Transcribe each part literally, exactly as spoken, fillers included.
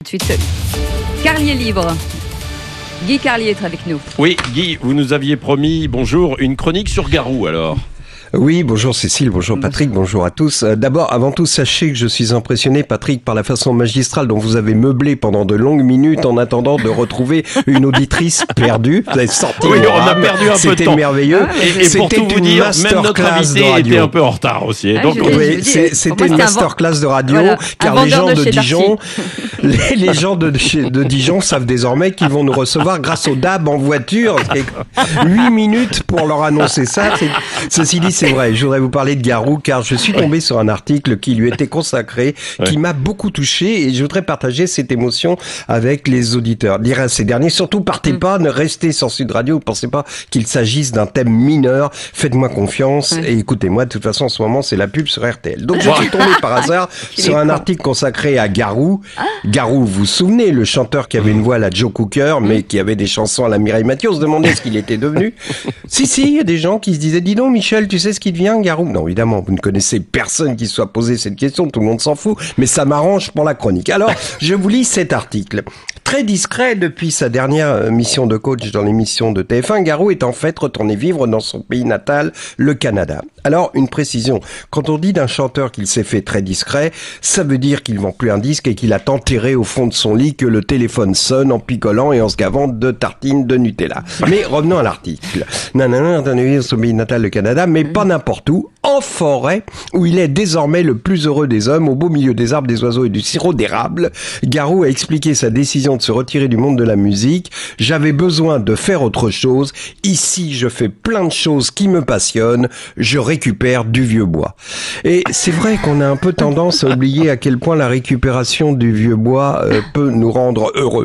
trente-huit. Carlier libre. Guy Carlier est avec nous. Oui, Guy, vous nous aviez promis, bonjour, une chronique sur Garou alors. Oui, bonjour Cécile, bonjour Patrick, bonjour à tous. Euh, d'abord, avant tout, sachez que je suis impressionné, Patrick, par la façon magistrale dont vous avez meublé pendant de longues minutes en attendant de retrouver une auditrice perdue. Vous avez sorti Oui, le on a rame. perdu un peu de C'était temps. merveilleux. Et, et pour C'était tout vous une dire, même notre masterclass invité de radio. était un peu en retard aussi. Ah, Donc, je- on- Oui, je- c'est- pour c'était moi, une c'était un masterclass de radio, Voilà, un car les vendeur gens de de chez Dijon, les, les gens de, chez- de Dijon savent désormais qu'ils vont nous recevoir grâce au D A B en voiture. huit minutes pour leur annoncer ça. C'est- Ceci dit, c'est vrai. Je voudrais vous parler de Garou, car je suis tombé sur un article qui lui était consacré, qui Ouais. m'a beaucoup touché, et je voudrais partager cette émotion avec les auditeurs. Dire à ces derniers, surtout partez pas, ne restez sur Sud Radio, ne pensez pas qu'il s'agisse d'un thème mineur, faites-moi confiance Ouais. et écoutez-moi. De toute façon, en ce moment, c'est la pub sur R T L. Donc, je suis tombé par hasard Il sur est un con. article consacré à Garou. Garou, vous vous souvenez, le chanteur qui avait une voix à la Joe Cooker, mais qui avait des chansons à la Mireille Mathieu. On se demandait ce qu'il était devenu. Si, si, il y a des gens qui se disaient, dis donc, Michel, tu sais ce qu'il devient, Garou? Non, évidemment, vous ne connaissez personne qui se soit posé cette question, tout le monde s'en fout, mais ça m'arrange pour la chronique. Alors, je vous lis cet article. Très discret depuis sa dernière mission de coach dans l'émission de T F un, Garou est en fait retourné vivre dans son pays natal, le Canada. Alors, une précision. Quand on dit d'un chanteur qu'il s'est fait très discret, ça veut dire qu'il vend plus un disque et qu'il a enterré au fond de son lit que le téléphone sonne en picolant et en se gavant de tartines de Nutella. Mais revenons à l'article. Nanana, retourné vivre dans son pays natal, le Canada, mais pas n'importe où, en forêt, où il est désormais le plus heureux des hommes, au beau milieu des arbres, des oiseaux et du sirop d'érable. Garou a expliqué sa décision de se retirer du monde de la musique. J'avais besoin de faire autre chose. Ici, je fais plein de choses qui me passionnent. Je récupère du vieux bois. Et c'est vrai qu'on a un peu tendance à oublier à quel point la récupération du vieux bois euh, peut nous rendre heureux.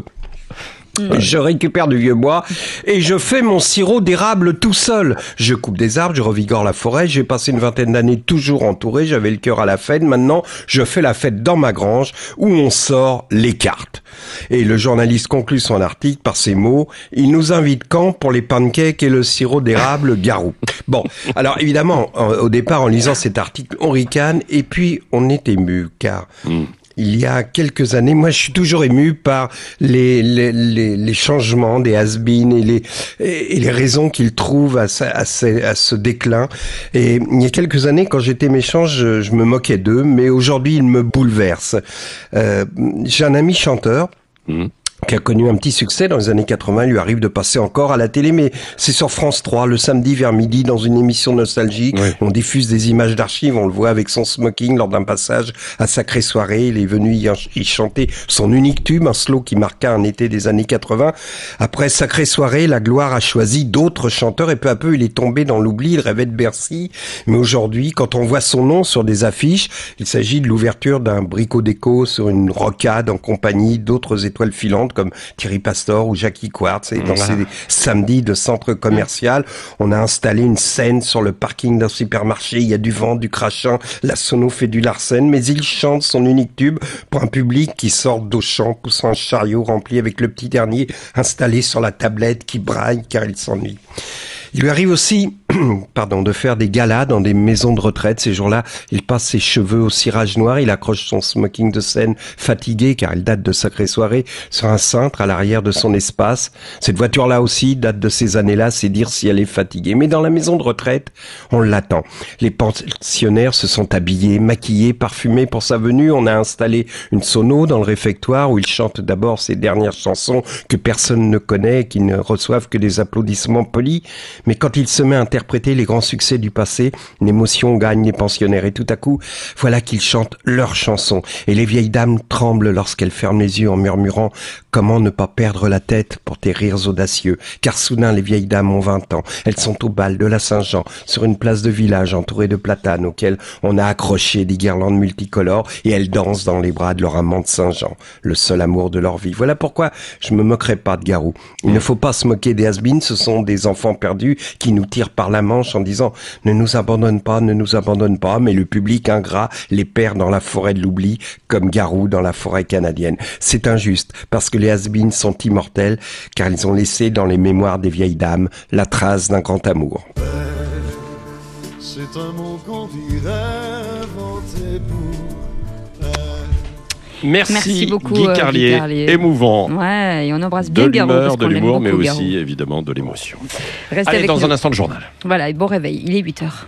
Je récupère du vieux bois et je fais mon sirop d'érable tout seul. Je coupe des arbres, je revigore la forêt. J'ai passé une vingtaine d'années toujours entouré. J'avais le cœur à la fête. Maintenant, je fais la fête dans ma grange où on sort les cartes. Et le journaliste conclut son article par ces mots. Il nous invite quand pour les pancakes et le sirop d'érable Garou. Bon, alors évidemment, au départ, en lisant cet article, on ricane et puis on est ému car... Mm. Il y a quelques années, moi je suis toujours ému par les les les, les changements des has-been et les et les raisons qu'ils trouvent à, sa, à, ce, à ce déclin. Et il y a quelques années, quand j'étais méchant, je, je me moquais d'eux, mais aujourd'hui ils me bouleversent. Euh, j'ai un ami chanteur. Mmh. qui a connu un petit succès dans les années quatre-vingts, il lui arrive de passer encore à la télé, mais c'est sur France trois, le samedi vers midi, dans une émission nostalgique. Oui. On diffuse des images d'archives, on le voit avec son smoking lors d'un passage à Sacrée Soirée. Il est venu y, y chanter son unique tube, un slow qui marqua un été des années quatre-vingts. Après Sacrée Soirée, la gloire a choisi d'autres chanteurs et peu à peu, il est tombé dans l'oubli, il rêvait de Bercy. Mais aujourd'hui, quand on voit son nom sur des affiches, il s'agit de l'ouverture d'un bricot déco sur une rocade en compagnie d'autres étoiles filantes comme Thierry Pastor ou Jackie Quartz. Et dans ces samedis de centre commercial, on a installé une scène sur le parking d'un supermarché. Il y a du vent, du crachin, la sono fait du Larsen, mais il chante son unique tube pour un public qui sort d'Auchan, poussant un chariot rempli avec le petit dernier installé sur la tablette qui braille car il s'ennuie. Il lui arrive aussi, pardon, de faire des galas dans des maisons de retraite. Ces jours-là, il passe ses cheveux au cirage noir, il accroche son smoking de scène fatigué, car il date de Sacrée Soirée, sur un cintre à l'arrière de son espace. Cette voiture-là aussi date de ces années-là, c'est dire si elle est fatiguée. Mais dans la maison de retraite, on l'attend. Les pensionnaires se sont habillés, maquillés, parfumés pour sa venue. On a installé une sono dans le réfectoire où il chante d'abord ses dernières chansons que personne ne connaît et qui ne reçoivent que des applaudissements polis. Mais quand il se met à interpréter les grands succès du passé, une émotion gagne les pensionnaires et tout à coup, voilà qu'ils chantent leurs chansons. Et les vieilles dames tremblent lorsqu'elles ferment les yeux en murmurant « Comment ne pas perdre la tête pour tes rires audacieux ?» Car soudain, les vieilles dames ont vingt ans. Elles sont au bal de la Saint-Jean, sur une place de village entourée de platanes auxquels on a accroché des guirlandes multicolores et elles dansent dans les bras de leur amant de Saint-Jean, le seul amour de leur vie. Voilà pourquoi je me moquerai pas de Garou. Il ne faut pas se moquer des has-beens, ce sont des enfants perdus qui nous tirent par la manche en disant « Ne nous abandonne pas, ne nous abandonne pas », mais le public ingrat les perd dans la forêt de l'oubli, comme Garou dans la forêt canadienne. C'est injuste, parce que les has-beens sont immortels, car ils ont laissé dans les mémoires des vieilles dames la trace d'un grand amour. C'est un mot qu'on dirait inventé pour elle. Merci, Merci beaucoup, Guy euh, Guy Carlier. Carlier. Émouvant. Ouais, et on embrasse De bien Garou. parce l'humeur, de qu'on l'aime l'humour, mais beaucoup, aussi Garou. évidemment de l'émotion. Restez Allez, avec dans nous. un instant le journal. Voilà, et bon réveil, il est huit heures.